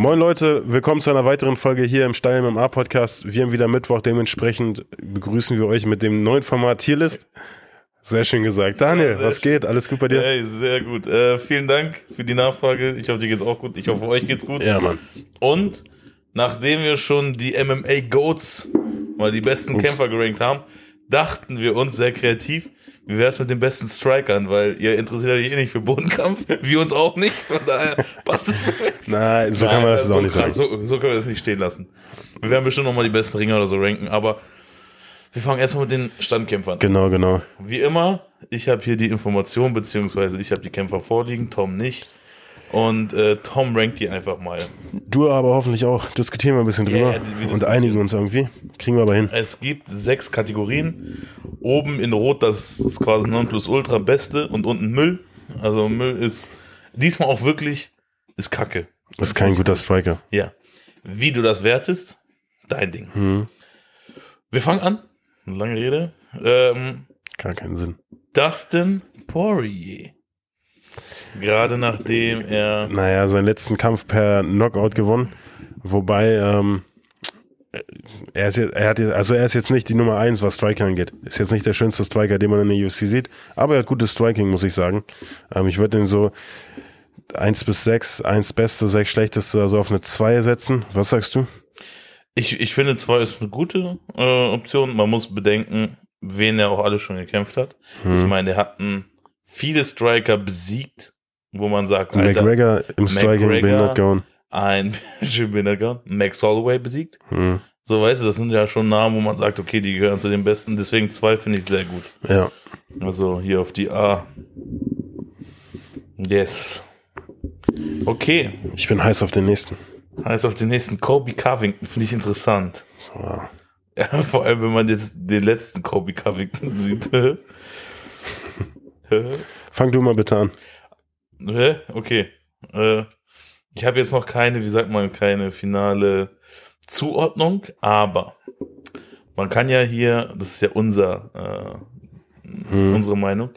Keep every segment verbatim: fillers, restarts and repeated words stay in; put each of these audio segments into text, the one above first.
Moin Leute, willkommen zu einer weiteren Folge hier im Steil M M A Podcast. Wir haben wieder Mittwoch, dementsprechend begrüßen wir euch mit dem neuen Format Tierlist. Sehr schön gesagt. Daniel, ja, was schön. Geht? Alles gut bei dir? Hey, sehr gut. Äh, vielen Dank für die Nachfrage. Ich hoffe, dir geht's auch gut. Ich hoffe, euch geht's gut. Ja, Mann. Und nachdem wir schon die M M A Goats, mal die besten Ups. Kämpfer gerankt haben, dachten wir uns sehr kreativ, wie wär's mit den besten Strikern, weil ihr interessiert euch eh nicht für Bodenkampf, wir uns auch nicht, von daher passt es perfekt. Nein, so Nein, kann man das so auch nicht sagen. So, so können wir das nicht stehen lassen. Wir werden bestimmt nochmal die besten Ringer oder so ranken, aber wir fangen erstmal mit den Standkämpfern. Genau, genau. Wie immer, ich habe hier die Information, beziehungsweise ich habe die Kämpfer vorliegen, Tom nicht. Und äh, Tom rankt die einfach mal. Du aber hoffentlich auch. Diskutieren wir ein bisschen drüber yeah, und einigen uns irgendwie. Kriegen wir aber hin. Es gibt sechs Kategorien. Oben in Rot, das ist quasi Nonplusultra Beste und unten Müll. Also Müll ist diesmal auch wirklich, ist Kacke. Das ist kein ist guter Striker. Ja. Wie du das wertest, dein Ding. Hm. Wir fangen an. Eine lange Rede. Ähm, Gar keinen Sinn. Dustin Poirier. Gerade nachdem er... Naja, seinen letzten Kampf per Knockout gewonnen. Wobei, ähm, er ist jetzt, er hat jetzt, also er ist jetzt nicht die Nummer eins, was Striker angeht. Ist jetzt nicht der schönste Striker, den man in der U F C sieht. Aber er hat gutes Striking, muss ich sagen. Ähm, ich würde ihn so eins bis sechs, eins Beste, sechs Schlechteste, also auf eine zwei setzen. Was sagst du? Ich, ich finde, zwei ist eine gute äh, Option. Man muss bedenken, wen er auch alles schon gekämpft hat. Hm. Ich meine, er hat einen viele Striker besiegt, wo man sagt, Alter, McGregor im Striking behindert gehauen. Ein behindert gehauen. Max Holloway besiegt. Hm. So, weißt du, das sind ja schon Namen, wo man sagt, okay, die gehören zu den Besten. Deswegen zwei finde ich sehr gut. Ja. Also hier auf die A. Yes. Okay. Ich bin heiß auf den nächsten. Heiß auf den nächsten. Colby Covington finde ich interessant. Wow. Ja, vor allem, wenn man jetzt den letzten Colby Covington sieht. Fang du mal bitte an. Okay. Ich habe jetzt noch keine, wie sagt man, keine finale Zuordnung, aber man kann ja hier, das ist ja unser, äh, hm. unsere Meinung,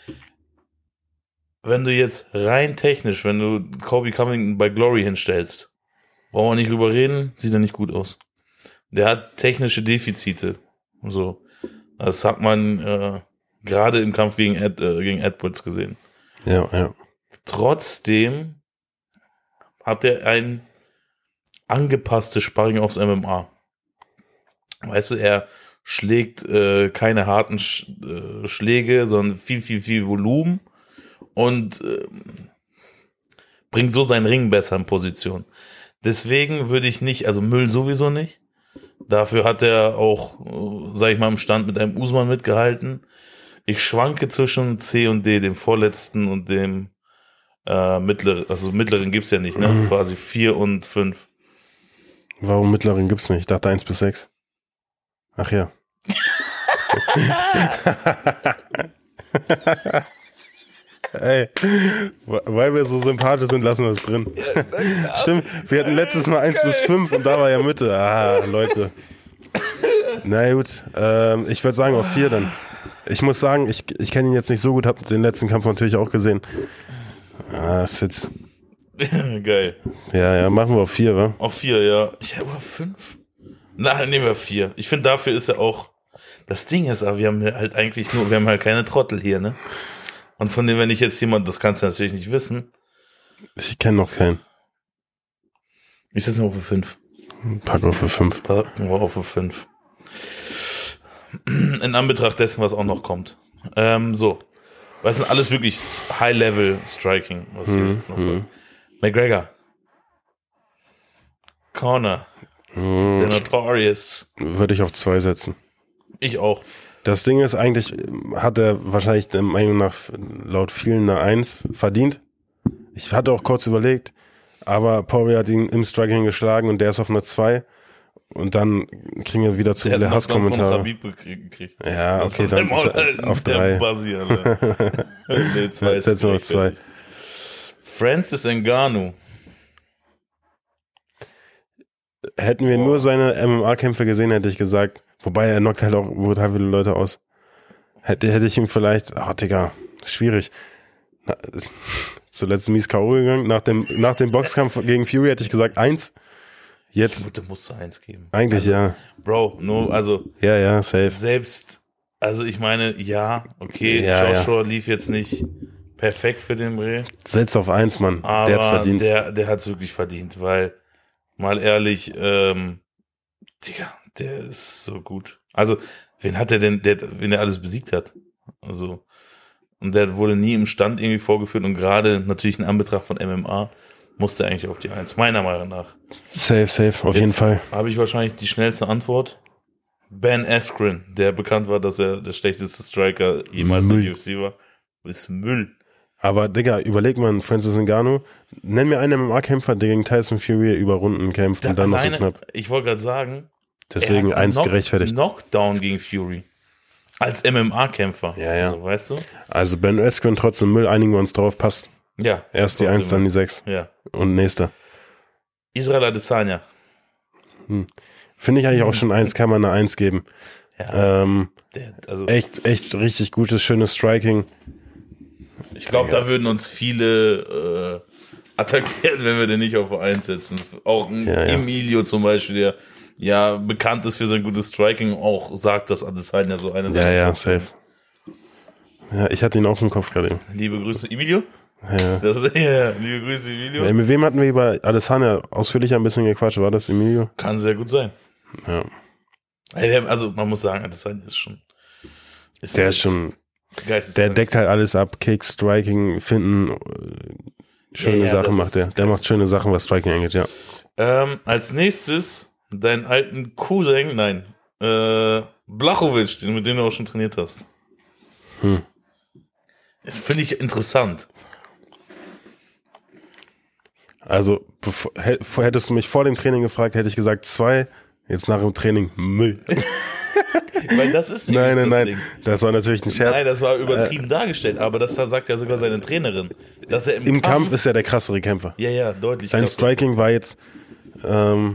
wenn du jetzt rein technisch, wenn du Colby Covington bei Glory hinstellst, brauchen wir nicht drüber reden, sieht er nicht gut aus. Der hat technische Defizite. So. Das hat man äh, gerade im Kampf gegen, Ed, äh, gegen Edwards gesehen. Ja, ja. Trotzdem hat er ein angepasstes Sparring aufs M M A. Weißt du, er schlägt äh, keine harten Sch- äh, Schläge, sondern viel, viel, viel Volumen und äh, bringt so seinen Ring besser in Position. Deswegen würde ich nicht, also Müll sowieso nicht. Dafür hat er auch, äh, sag ich mal, im Stand mit einem Usman mitgehalten. Ich schwanke zwischen C und D, dem vorletzten und dem äh, mittleren, also mittleren gibt's ja nicht, ne? Mhm. Quasi vier und fünf. Warum mittleren gibt's nicht? Ich dachte eins bis sechs. Ach ja. Ey, weil wir so sympathisch sind, lassen wir es drin. Ja, na, stimmt, wir hatten letztes Mal eins bis fünf und da war ja Mitte. Ah, Leute. Na gut, ähm, ich würde sagen auf vier dann. Ich muss sagen, ich, ich kenne ihn jetzt nicht so gut, habe den letzten Kampf natürlich auch gesehen. Ah, ist jetzt... Geil. Ja, ja, machen wir auf vier, wa? Auf vier, ja. Ich habe auf fünf. Na, nehmen wir vier. Ich finde, dafür ist er auch... Das Ding ist aber, wir haben halt eigentlich nur... Wir haben halt keine Trottel hier, ne? Und von dem, wenn ich jetzt jemand... Das kannst du natürlich nicht wissen. Ich kenne noch keinen. Ich setze mal auf fünf. Pack auf fünf. Packen wir auf fünf. In Anbetracht dessen, was auch noch kommt. Ähm, so. Was sind alles wirklich High-Level-Striking, was hier hm, jetzt noch hm. McGregor. Corner. Hm. The Notorious. Würde ich auf zwei setzen. Ich auch. Das Ding ist, eigentlich hat er wahrscheinlich der Meinung nach laut vielen eine eins verdient. Ich hatte auch kurz überlegt, aber Poirier hat ihn im Striking geschlagen und der ist auf einer zwei. Und dann kriegen wir wieder zu der viele Hasskommentare. Gekriegt. Ja, okay, dann halt auf drei. Basi, nee, zwei ist Setzen wir auf zwei. Francis Ngannou. Hätten wir oh. nur seine M M A-Kämpfe gesehen, hätte ich gesagt, wobei er knockt halt auch brutal viele Leute aus. Hätte, hätte ich ihm vielleicht, ach Digga, schwierig. Zuletzt mies K O gegangen. Nach dem, nach dem Boxkampf gegen Fury hätte ich gesagt eins. Jetzt. Gute musst du eins geben. Eigentlich also, ja. Bro, nur, also. Ja, ja, safe. Selbst, also ich meine, ja, okay, ja, Joshua ja. lief jetzt nicht perfekt für den Dreh. Setz auf eins, Mann. Aber der hat's verdient. Der, der hat's wirklich verdient, weil, mal ehrlich, ähm, Digga, der ist so gut. Also, wen hat der denn, der, wen der alles besiegt hat? Also, und der wurde nie im Stand irgendwie vorgeführt und gerade natürlich in Anbetracht von M M A musste er eigentlich auf die eins, meiner Meinung nach. Safe, safe, auf Jetzt jeden Fall. Habe ich wahrscheinlich die schnellste Antwort. Ben Askren, der bekannt war, dass er der schlechteste Striker jemals in der U F C war, ist Müll. Aber, Digga, überleg mal, Francis Ngannou, nenn mir einen M M A-Kämpfer, der gegen Tyson Fury über Runden kämpft Da und dann alleine, noch so knapp. Ich wollte gerade sagen, Deswegen er hat eins Knock- gerechtfertigt. Knockdown gegen Fury. Als M M A-Kämpfer. Ja, ja. So, weißt du? Also Ben Askren trotzdem Müll, einigen wir uns drauf, passt. Ja. Erst die trotzdem. eins, dann die sechs. Ja. Und nächster. Israel Adesanya. Finde ich eigentlich auch schon eins, kann man eine eins geben. Ja. Ähm, Der, also, echt, echt richtig gutes, schönes Striking. ich glaube, da würden uns viele äh, attackieren, wenn wir den nicht auf eins setzen. Auch ein Ja, ja. Emilio zum Beispiel, der ja bekannt ist für sein gutes Striking, auch sagt, dass Adesanya so eine Ja, ja, safe. Ja, ich hatte ihn auch im Kopf gerade eben. Liebe Grüße, Emilio. Ja. Das ist, ja, liebe Grüße, Emilio. Ja, mit wem hatten wir über Adesanya ausführlicher ein bisschen gequatscht? War das Emilio? Kann sehr gut sein. Ja. Also man muss sagen, Adesanya ist schon ist Der halt ist schon, geisteskrank. der deckt halt alles ab. Kick, Striking, Finden, äh, schöne Ja, ja, Sachen das macht der. ist- Der das- macht schöne Sachen, was Striking angeht, ja. Ähm, als nächstes deinen alten Cousin, nein, äh, Blachowicz, den, mit dem du auch schon trainiert hast. Hm. Das finde ich interessant. Also, bevor, hä- vor- hättest du mich vor dem Training gefragt, hätte ich gesagt zwei. Jetzt nach dem Training Müll. Weil das ist nicht nein, nein, das nein. Ding. Das war natürlich ein Scherz. Nein, das war übertrieben dargestellt, aber das sagt ja sogar seine Trainerin. Dass er im, Im Kampf ist er der krassere Kämpfer. Ja, ja, deutlich. Sein krasser. Striking war jetzt ähm,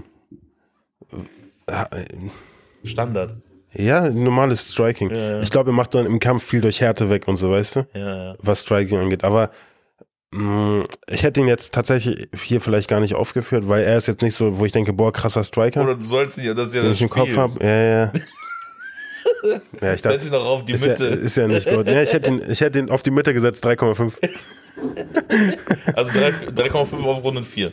Standard. ja, normales Striking. Ja, ja. Ich glaube, er macht dann im Kampf viel durch Härte weg und so, weißt du? Ja, ja. Was Striking angeht. Aber mh, ich hätte ihn jetzt tatsächlich hier vielleicht gar nicht aufgeführt, weil er ist jetzt nicht so, wo ich denke, boah, krasser Striker, Oder du sollst nicht, das ist ja den das ich im Kopf Spiel. habe. Ja, ja. Ja, ich Setz dachte, ihn doch auf die ist ja, Mitte. ist ja nicht gut. Ja, ich hätte ihn, ich hätte ihn auf die Mitte gesetzt, drei Komma fünf. Also drei Komma fünf auf Runde vier.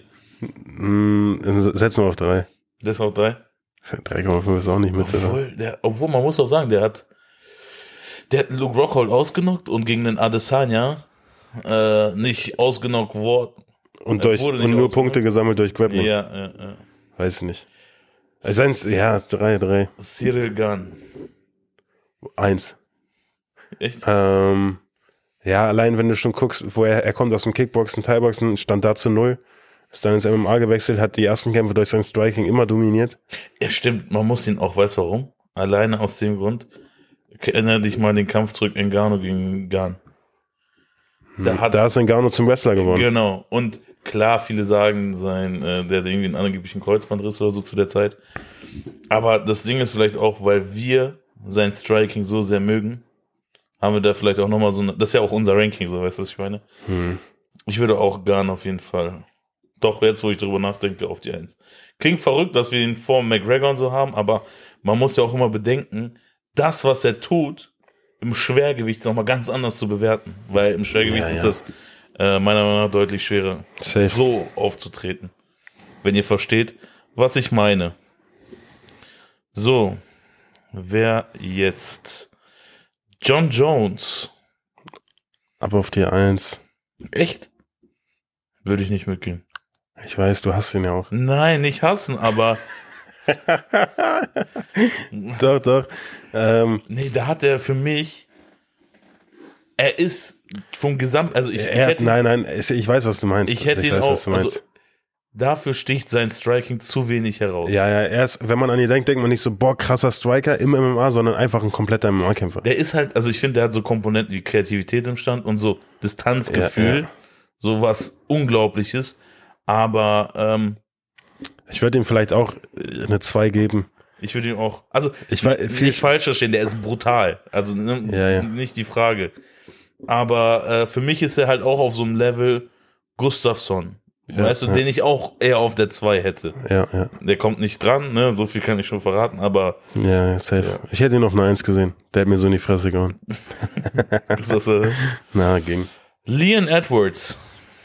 Mm, setzen wir auf drei. Das auf drei. drei Komma fünf ist auch nicht Mitte. oder? Obwohl, der, obwohl, man muss auch sagen, der hat der hat einen Luke Rockhold ausgenockt und gegen den Adesanya äh, nicht ausgenockt worden. Und, Er durch, wurde nicht und nur ausgenockt. Punkte gesammelt durch Grappling. Ja, ja, ja. Weiß ich nicht. Es sind, ja, drei, drei. Cyril Gahn. Eins. Echt? Ähm, ja, allein wenn du schon guckst, wo er, er kommt aus dem Kickboxen, Thai-Boxen, stand da zu null, ist dann ins M M A gewechselt, hat die ersten Kämpfe durch sein Striking immer dominiert. Ja, stimmt. Man muss ihn auch, weißt du warum? Alleine aus dem Grund. Erinnere dich mal an den Kampf zurück in Ngannou gegen Gahn. Da hat Da ist Ngannou zum Wrestler geworden. Genau. Und klar, viele sagen, sein, äh, der hat irgendwie einen angeblichen Kreuzbandriss oder so zu der Zeit. Aber das Ding ist vielleicht auch, weil wir sein Striking so sehr mögen, haben wir da vielleicht auch nochmal so eine, das ist ja auch unser Ranking, so, weißt du, was ich meine? Hm. Ich würde auch Gahn auf jeden Fall, doch jetzt, wo ich drüber nachdenke, auf die Eins. Klingt verrückt, dass wir ihn vor McGregor und so haben, aber man muss ja auch immer bedenken, das, was er tut, im Schwergewicht ist nochmal ganz anders zu bewerten, weil im Schwergewicht Ja, ist ja. das äh, meiner Meinung nach deutlich schwerer, Safe. so aufzutreten. Wenn ihr versteht, was ich meine. So, wer jetzt? John Jones. Ab auf die Eins. Echt? Würde ich nicht mitgehen. Ich weiß, du hast ihn ja auch. Nein, nicht hassen, aber Doch, doch. Ähm, nee, da hat er für mich, er ist vom Gesamt, also ich, ich er, hätte, nein, nein, ich weiß, was du meinst. ich hätte ihn weiß, auch, was du meinst. also dafür sticht sein Striking zu wenig heraus. ja, ja, er ist, wenn man an ihn denkt, denkt man nicht so, boah, krasser Striker im M M A, sondern einfach ein kompletter M M A-Kämpfer. Der ist halt, also ich finde, der hat so Komponenten wie Kreativität im Stand und so Distanzgefühl, Ja, ja. so was Unglaubliches, aber ähm, Ich würde ihm vielleicht auch äh, eine zwei geben. ich würde ihm auch, also Ich war nicht viel, falsch verstehen, der ist brutal, also ne, Ja, ja. ist nicht die Frage. Aber äh, für mich ist er halt auch auf so einem Level Gustafsson. Ja, weißt du, ja. den ich auch eher auf der zwei hätte. Ja, ja. Der kommt nicht dran, ne? So viel kann ich schon verraten, aber Ja, safe. Ja. Ich hätte ihn auf eine eins gesehen. Der hat mir so in die Fresse gehauen. ist das äh, Na, ging. Leon Edwards.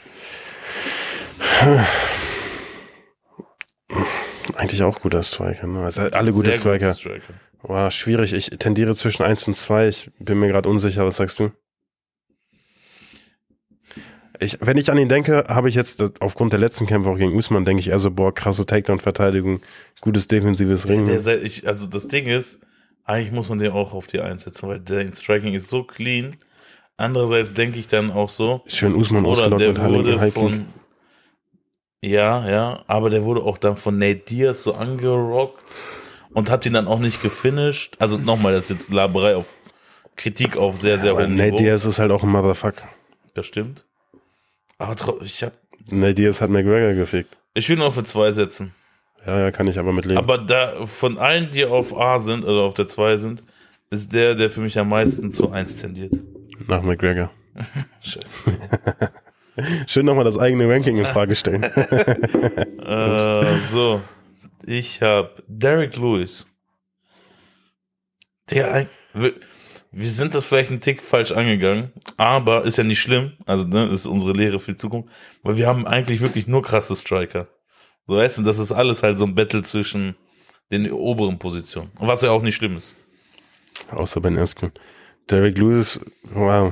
Eigentlich auch guter Striker. Ne? Also alle gute Sehr Striker. guter Striker. Wow, schwierig. Ich tendiere zwischen eins und zwei. Ich bin mir gerade unsicher. Was sagst du? Ich, wenn ich an ihn denke, habe ich jetzt aufgrund der letzten Kämpfe auch gegen Usman, denke ich eher so, boah, krasse Takedown-Verteidigung, gutes defensives Ring. Der, der, ich, also das Ding ist, eigentlich muss man den auch auf die eins setzen, weil der Striking ist so clean. Andererseits denke ich dann auch so, Schön Usman oder ausgelockt der mit High wurde Kick. von, ja, ja, aber der wurde auch dann von Nate Diaz so angerockt und hat ihn dann auch nicht gefinisht. Also nochmal, das ist jetzt Laberei auf Kritik auf sehr, sehr Aber hohem Nate Niveau. Diaz ist halt auch ein Motherfucker. Das stimmt. Aber trau- ich hab, Nate Diaz hat McGregor gefickt. ich will nur für zwei setzen. Ja, ja, kann ich aber mitleben. Aber da, von allen, die auf A sind, also auf der zwei sind, ist der, der für mich am meisten zu eins tendiert. Nach McGregor. Scheiße. Schön nochmal das eigene Ranking in Frage stellen. äh, so. Ich hab Derek Lewis. Der, ein- wir, wir sind das vielleicht einen Tick falsch angegangen, aber ist ja nicht schlimm. Also, ne, ist unsere Lehre für die Zukunft. Weil wir haben eigentlich wirklich nur krasse Striker. So, weißt du, das ist alles halt so ein Battle zwischen den oberen Positionen. Und was ja auch nicht schlimm ist. Außer Ben Askren. Derek Lewis, wow.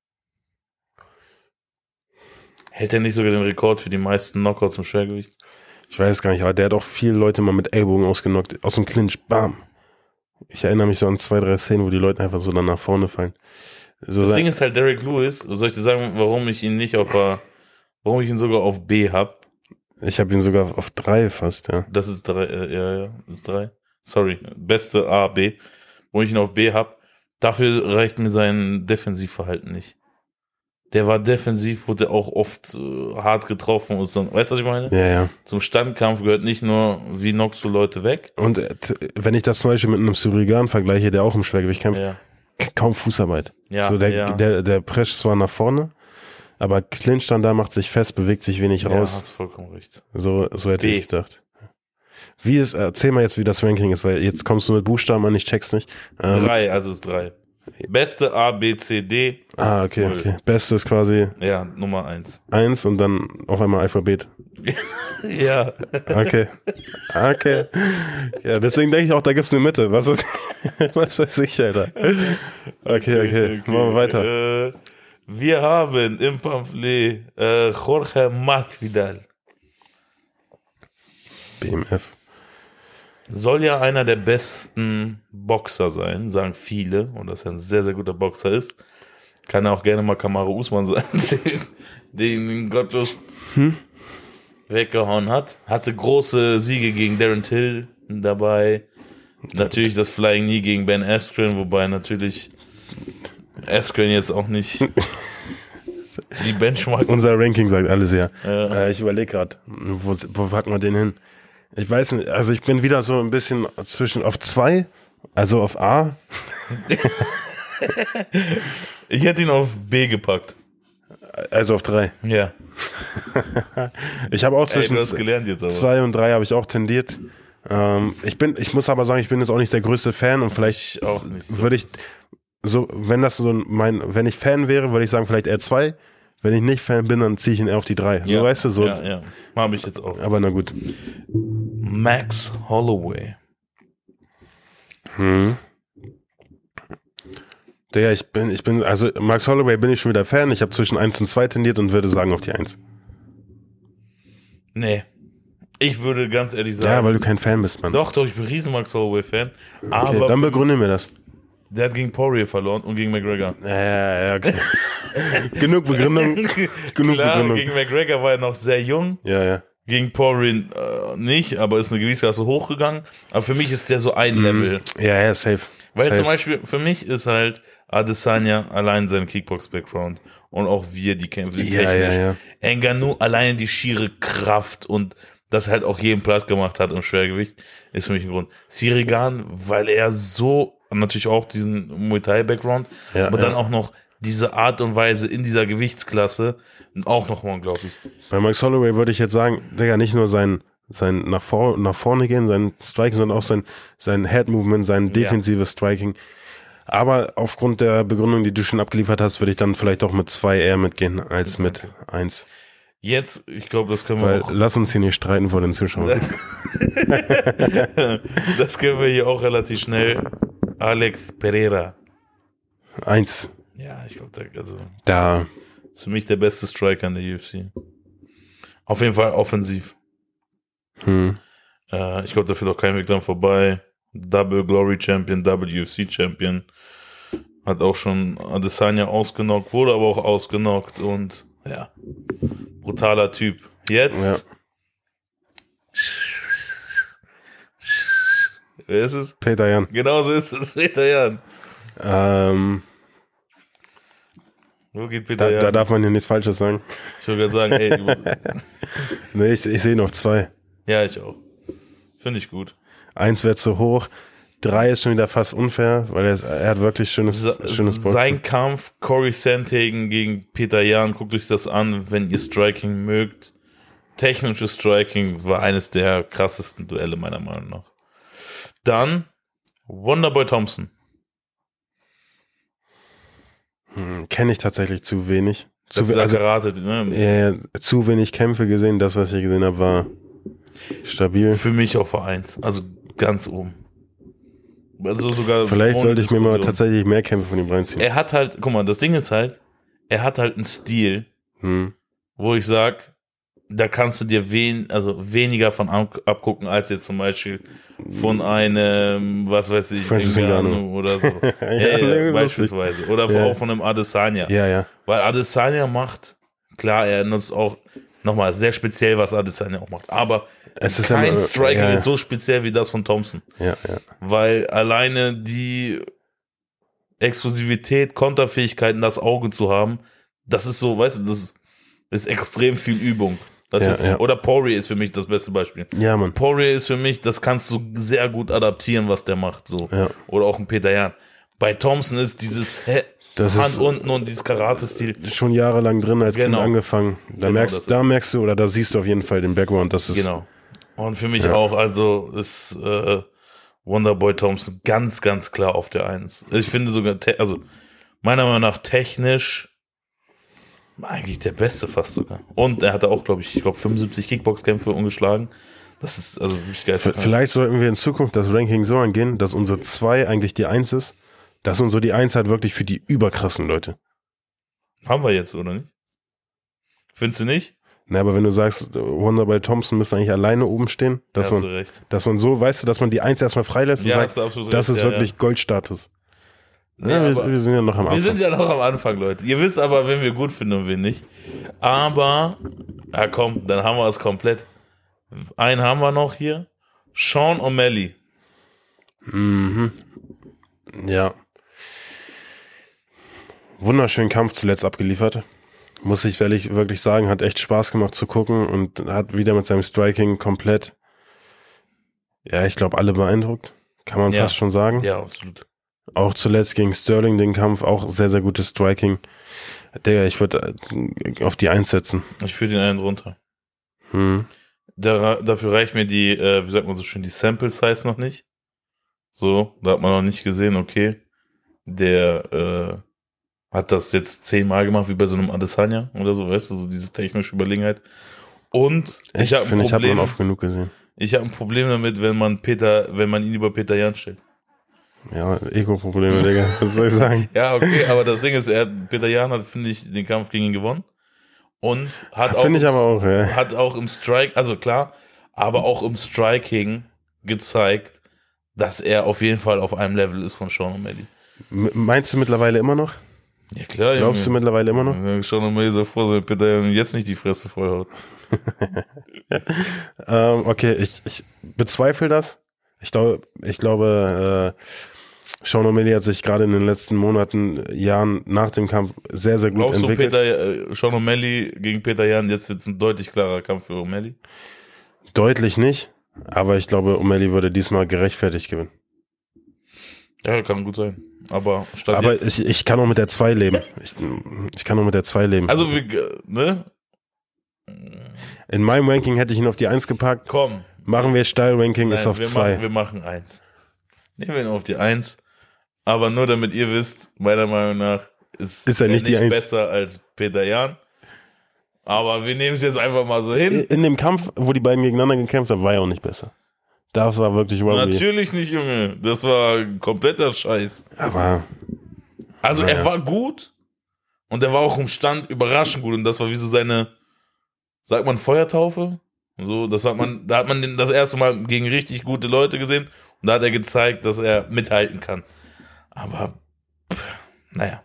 Hält er nicht sogar den Rekord für die meisten Knockouts im Schwergewicht? Ich weiß gar nicht, aber der hat auch viele Leute mal mit Ellbogen ausgenockt. Aus dem Clinch, bam. Ich erinnere mich so an zwei, drei Szenen, wo die Leute einfach so dann nach vorne fallen. So Das sein- Ding ist halt Derek Lewis. Soll ich dir sagen, warum ich ihn nicht auf A, warum ich ihn sogar auf B hab? ich habe ihn sogar auf drei fast, ja. Das ist drei, äh, ja, ja, das ist drei. Sorry, beste A, B. Wo ich ihn auf B hab. Dafür reicht mir sein Defensivverhalten nicht. Der war defensiv, wurde auch oft äh, hart getroffen. Und so, weißt du, was ich meine? Ja, ja. Zum Standkampf gehört nicht nur, wie knockst du Leute weg. Und äh, t- wenn ich das zum Beispiel mit einem Surigan vergleiche, der auch im Schwergewicht kämpft, Ja, k- kaum Fußarbeit. ja, so der, ja. der, der prescht zwar nach vorne, aber Clinch dann da, macht sich fest, bewegt sich wenig ja, raus. hast vollkommen recht. So, so hätte B. ich gedacht. Wie ist, erzähl mal jetzt, wie das Ranking ist, weil jetzt kommst du mit Buchstaben an, ich check's nicht. Ähm, Drei, also ist drei. Beste A, B, C, D. Ah, okay, Null. okay. Beste ist quasi Ja, Nummer eins. eins und dann auf einmal Alphabet. Ja. Okay. Okay. Ja, deswegen denke ich auch, da gibt's eine Mitte. Was weiß, was weiß ich, Alter. Okay, okay. Machen wir weiter. Äh, wir haben im Pamphlet äh, Jorge Masvidal. B M F. Soll ja einer der besten Boxer sein, sagen viele. Und dass er ein sehr, sehr guter Boxer ist. Kann er auch gerne mal Kamaru Usman sein, den ihn gottlos Hm? weggehauen hat. Hatte große Siege gegen Darren Till dabei. Natürlich das Flying Knee gegen Ben Askren, wobei natürlich Askren jetzt auch nicht die Benchmark. Unser Ranking sagt alles, ja. Ja. Äh, ich überlege gerade, wo, wo packen wir den hin? Ich weiß nicht, also ich bin wieder so ein bisschen zwischen auf zwei, also auf A. Ich hätte ihn auf B gepackt. Also auf drei. Ja. Ich habe auch Ey, zwischen du hast gelernt jetzt aber. zwei und drei habe ich auch tendiert. Ähm, ich bin, ich muss aber sagen, ich bin jetzt auch nicht der größte Fan und vielleicht Ich auch nicht so. würde ich so, wenn das so mein, wenn ich Fan wäre, würde ich sagen vielleicht eher zwei. Wenn ich nicht Fan bin, dann ziehe ich ihn eher auf die drei. So, Ja. weißt du, so. Ja, ja. Habe ich jetzt auch. Aber na gut. Max Holloway. Hm. Der, ich bin, ich bin, also Max Holloway bin ich schon wieder Fan. Ich habe zwischen eins und zwei tendiert und würde sagen auf die eins. Nee. Ich würde ganz ehrlich sagen. Ja, weil du kein Fan bist, Mann. Doch, doch, ich bin riesen Max Holloway-Fan. Aber Okay, dann für- begründe mir das. der hat gegen Poirier verloren und gegen McGregor. Ja, ja, okay. Genug Begründung. Genug Klar, Begründung. gegen McGregor war er noch sehr jung. Ja, ja. Gegen Poirier äh, nicht, aber ist eine Gewichtsklasse hochgegangen. Aber für mich ist der so ein Level. Ja, ja, safe. Weil safe. zum Beispiel, für mich ist halt Adesanya allein sein Kickbox-Background und auch wir, die kämpfen Ja, ja, ja. Ngannou alleine die schiere Kraft und das halt auch jeden platt gemacht hat im Schwergewicht, ist für mich ein Grund. Sirigan, weil er so, natürlich auch diesen Muay Thai-Background, Ja, aber ja. dann auch noch diese Art und Weise in dieser Gewichtsklasse auch nochmal unglaublich. Bei Max Holloway würde ich jetzt sagen, Digga, nicht nur sein, sein nach, vor, nach vorne gehen, sein Striking, sondern auch sein, sein Head-Movement, sein defensives ja. Striking. Aber aufgrund der Begründung, die du schon abgeliefert hast, würde ich dann vielleicht auch mit zwei eher mitgehen, als okay. mit eins. Jetzt, ich glaube, das können wir Weil, auch... Lass uns hier nicht streiten vor den Zuschauern. Das können wir hier auch relativ schnell. Alex Pereira. Eins. Ja, ich glaube, da, also... Da... Ist für mich der beste Striker in der U F C. Auf jeden Fall offensiv. Hm. Äh, ich glaube, da führt auch kein Weg dran vorbei. Double Glory Champion, Double U F C Champion. Hat auch schon Adesanya ausgenockt, wurde aber auch ausgenockt und ja, brutaler Typ. Jetzt. Ja. Wer ist es? Peter Yan. Genau so ist es, Peter Yan. Ähm, Wo geht Peter da, Yan? Da darf man hier nichts Falsches sagen. Ich würde gerade sagen, ey. Nee, ich, ich sehe noch zwei. Ja, ich auch. Finde ich gut. Eins wäre zu hoch. Drei ist schon wieder fast unfair, weil er, er hat wirklich schönes, Sa- schönes Boxen. Sein Kampf, Corey Sandhagen gegen Peter Yan, guckt euch das an, wenn ihr Striking mögt. Technisches Striking war eines der krassesten Duelle meiner Meinung nach. Dann Wonderboy Thompson. Hm, kenne ich tatsächlich zu wenig. Zu, das ist also, geratet, ne? äh, zu wenig Kämpfe gesehen. Das, was ich gesehen habe, war stabil. Für mich auch Vereins. Also ganz oben. Also sogar Vielleicht sollte ich mir mal tatsächlich mehr Kämpfe von ihm reinziehen. Er hat halt, guck mal, das Ding ist halt, er hat halt einen Stil, hm. wo ich sag, da kannst du dir wen, also weniger von abgucken, als jetzt zum Beispiel von einem, was weiß ich, oder so. ja, ja, ja, beispielsweise. Oder ja. auch von einem Adesanya. Ja, ja. Weil Adesanya macht, klar, er nutzt auch, nochmal, sehr speziell, was Adesanya auch macht. Aber es ist kein ja, Striking ja, ja. ist so speziell wie das von Thompson. Ja, ja. Weil alleine die Explosivität, Konterfähigkeiten, das Auge zu haben, das ist so, weißt du, das ist, ist extrem viel Übung. Das ja, ist, ja. Oder Poirier ist für mich das beste Beispiel. Ja, Mann. Poirier ist für mich, das kannst du sehr gut adaptieren, was der macht. So. Ja. Oder auch ein Peter Yan. Bei Thompson ist dieses He- das Hand ist unten und dieses Karate-Stil. Schon jahrelang drin, als genau. Kind angefangen. Da, genau, merkst, da merkst du, oder da siehst du auf jeden Fall den Background. Das ist, genau. Und für mich ja. auch, also ist äh, Wonderboy Thompson ganz, ganz klar auf der Eins. Ich finde sogar, te- also meiner Meinung nach technisch eigentlich der Beste fast sogar. Und er hatte auch, glaube ich, ich glaube fünfundsiebzig Kickbox-Kämpfe ungeschlagen. Das ist also wirklich geil. Vielleicht sollten wir in Zukunft das Ranking so angehen, dass unsere zwei eigentlich die Eins ist. Dass unsere die Eins halt wirklich für die überkrassen Leute. Haben wir jetzt, oder nicht? Findest du nicht? Na, aber wenn du sagst, Wonderboy Thompson müsste eigentlich alleine oben stehen, dass ja, man, hast du recht. dass man so, weißt du, dass man die Eins erstmal freilässt und ja, sagt, das ist ja, wirklich ja. Goldstatus. Nee, ja, wir, wir sind ja noch am wir Anfang. Wir sind ja noch am Anfang, Leute. Ihr wisst aber, wen wir gut finden und wen nicht. Aber, ja komm, dann haben wir es komplett. Einen haben wir noch hier. Sean O'Malley. Mhm. Ja. Wunderschönen Kampf zuletzt abgeliefert. Muss ich ehrlich wirklich sagen, hat echt Spaß gemacht zu gucken und hat wieder mit seinem Striking komplett, ja, ich glaube, alle beeindruckt. Kann man ja. fast schon sagen. Ja, absolut. Auch zuletzt gegen Sterling den Kampf, auch sehr, sehr gutes Striking. Digga, ich würde auf die Eins setzen. Ich führe den einen runter. Hm. Da, dafür reicht mir die, äh, wie sagt man so schön, die Sample Size noch nicht. So, da hat man noch nicht gesehen, okay, der äh, hat das jetzt zehnmal gemacht, wie bei so einem Adesanya oder so, weißt du, so diese technische Überlegenheit. Und ich, ich finde, ich habe ihn oft genug gesehen. Ich habe ein Problem damit, wenn man Peter, wenn man ihn über Peter Yan stellt. Ja, Ego-Probleme, Digga, was soll ich sagen? Ja, okay, aber das Ding ist, er hat, Peter Yan hat, finde ich, den Kampf gegen ihn gewonnen. Und hat auch, finde ich aber auch, ja. hat auch im Strike, also klar, aber auch im Striking gezeigt, dass er auf jeden Fall auf einem Level ist von Sean O'Malley. M- meinst du mittlerweile immer noch? Ja, klar. Glaubst Junge. du mittlerweile immer noch? Ja, Sean O'Malley so froh, wenn Peter Yan jetzt nicht die Fresse vollhaut. ähm, okay, ich, ich bezweifle das. Ich glaube, ich glaube, äh, Sean O'Malley hat sich gerade in den letzten Monaten, Jahren nach dem Kampf sehr, sehr gut Glaubst entwickelt. Glaubst du, Peter, äh, Sean O'Malley gegen Peter Yan, jetzt wird es ein deutlich klarer Kampf für O'Malley? Deutlich nicht, aber ich glaube, O'Malley würde diesmal gerechtfertigt gewinnen. Ja, kann gut sein. Aber statt Aber jetzt, ich, ich kann auch mit der zwei leben. Ich, ich kann auch mit der zwei leben. also, wir, ne? In meinem Ranking hätte ich ihn auf die eins gepackt. Komm. Machen wir Style-Ranking, ist auf wir zwei. Machen, wir machen eins. Nehmen wir ihn auf die eins. Aber nur damit ihr wisst, meiner Meinung nach ist, ist er nicht, die eins. Besser als Peter Yan. Aber wir nehmen es jetzt einfach mal so hin. In dem Kampf, wo die beiden gegeneinander gekämpft haben, war er auch nicht besser. Das war wirklich Robbie. Natürlich nicht, Junge. Das war kompletter Scheiß. Aber. Also naja. er war gut und er war auch im Stand überraschend gut. Und das war wie so seine, sagt man, Feuertaufe? So, das hat man, da hat man den das erste Mal gegen richtig gute Leute gesehen und da hat er gezeigt, dass er mithalten kann. Aber, pff, naja.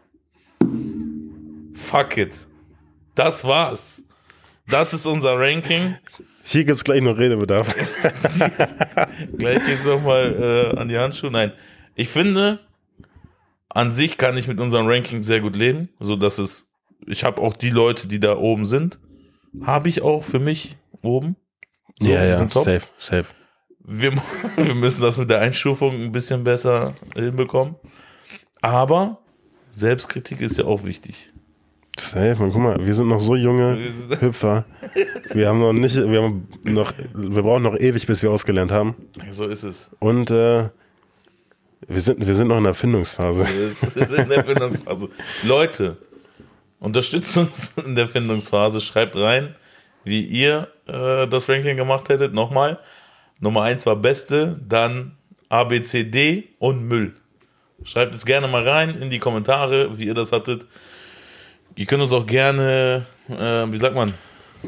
Fuck it. Das war's. Das ist unser Ranking. Hier gibt's gleich noch Redebedarf. Gleich geht's nochmal äh, an die Handschuhe. Nein, ich finde, an sich kann ich mit unserem Ranking sehr gut leben. So dass es, ich habe auch die Leute, die da oben sind, habe ich auch für mich oben. So, ja, ja, top. safe, safe. Wir, wir müssen das mit der Einstufung ein bisschen besser hinbekommen. Aber Selbstkritik ist ja auch wichtig. Safe, man, guck mal, wir sind noch so junge Hüpfer. Wir haben noch nicht, wir haben noch, wir brauchen noch ewig, bis wir ausgelernt haben. So ist es. Und äh, wir sind, wir sind noch in der Erfindungsphase. Wir sind in der Erfindungsphase. Leute, unterstützt uns in der Erfindungsphase. Schreibt rein, wie ihr äh, das Ranking gemacht hättet. Nochmal. Nummer eins war Beste, dann A, B, C, D und Müll. Schreibt es gerne mal rein in die Kommentare, wie ihr das hattet. Ihr könnt uns auch gerne, äh, wie sagt man,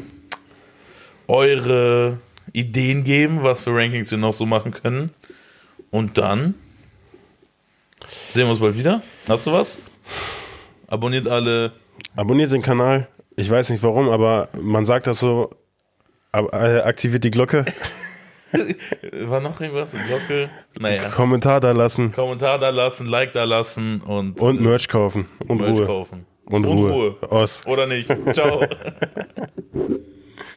eure Ideen geben, was für Rankings wir noch so machen können. Und dann sehen wir uns bald wieder. Hast du was? Abonniert alle. Abonniert den Kanal. Ich weiß nicht warum, aber man sagt das so, ab, äh, aktiviert die Glocke. War noch irgendwas? Glocke? Naja. Kommentar da lassen. Kommentar da lassen, Like da lassen und, und Merch kaufen. Und Merch Ruhe. kaufen. Und, und Ruhe. Ruhe. Aus. Oder nicht. Ciao.